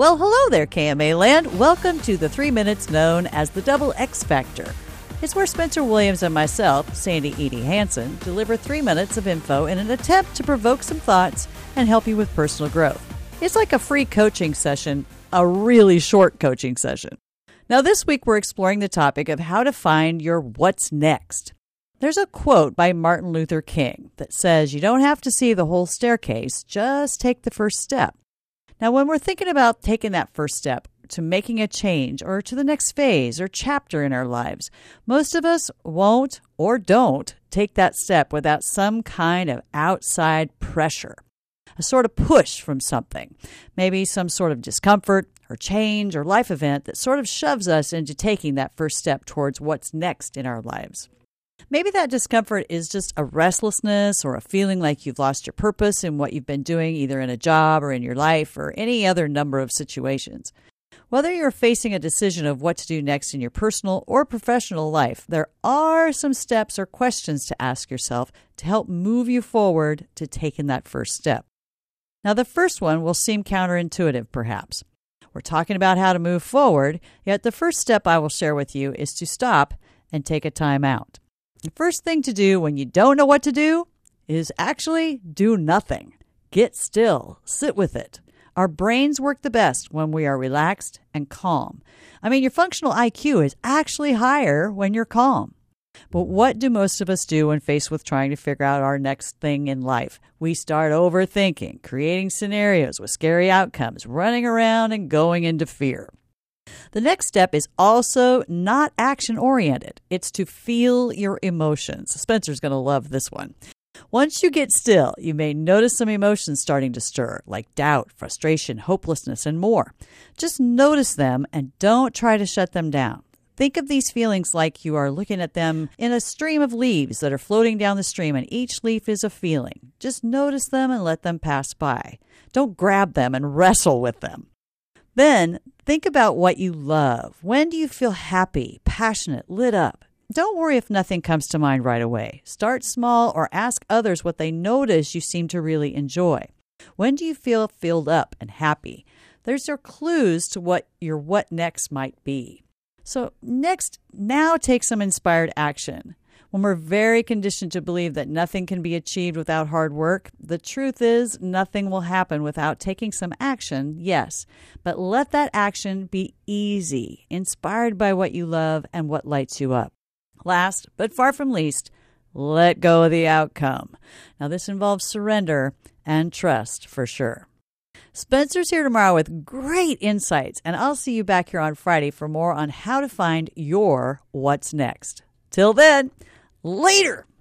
Well, hello there, KMA Land. Welcome to the 3 minutes known as the Double X Factor. It's where Spencer Williams and myself, Sandy Edie Hansen, deliver 3 minutes of info in an attempt to provoke some thoughts and help you with personal growth. It's like a free coaching session, a really short coaching session. Now, this week we're exploring the topic of how to find your what's next. There's a quote by Martin Luther King that says, "You don't have to see the whole staircase, just take the first step." Now, when we're thinking about taking that first step to making a change or to the next phase or chapter in our lives, most of us won't or don't take that step without some kind of outside pressure, a sort of push from something, maybe some sort of discomfort or change or life event that sort of shoves us into taking that first step towards what's next in our lives. Maybe that discomfort is just a restlessness or a feeling like you've lost your purpose in what you've been doing, either in a job or in your life or any other number of situations. Whether you're facing a decision of what to do next in your personal or professional life, there are some steps or questions to ask yourself to help move you forward to taking that first step. Now, the first one will seem counterintuitive, perhaps. We're talking about how to move forward, yet the first step I will share with you is to stop and take a time out. The first thing to do when you don't know what to do is actually do nothing. Get still. Sit with it. Our brains work the best when we are relaxed and calm. I mean, your functional IQ is actually higher when you're calm. But what do most of us do when faced with trying to figure out our next thing in life? We start overthinking, creating scenarios with scary outcomes, running around and going into fear. The next step is also not action-oriented. It's to feel your emotions. Spencer's going to love this one. Once you get still, you may notice some emotions starting to stir, like doubt, frustration, hopelessness, and more. Just notice them and don't try to shut them down. Think of these feelings like you are looking at them in a stream of leaves that are floating down the stream, and each leaf is a feeling. Just notice them and let them pass by. Don't grab them and wrestle with them. Then think about what you love. When do you feel happy, passionate, lit up? Don't worry if nothing comes to mind right away. Start small or ask others what they notice you seem to really enjoy. When do you feel filled up and happy? There's your clues to what your what next might be. So next, now take some inspired action. When we're very conditioned to believe that nothing can be achieved without hard work, the truth is nothing will happen without taking some action, yes. But let that action be easy, inspired by what you love and what lights you up. Last, but far from least, let go of the outcome. Now, this involves surrender and trust for sure. Spencer's here tomorrow with great insights, and I'll see you back here on Friday for more on how to find your what's next. Till then, later!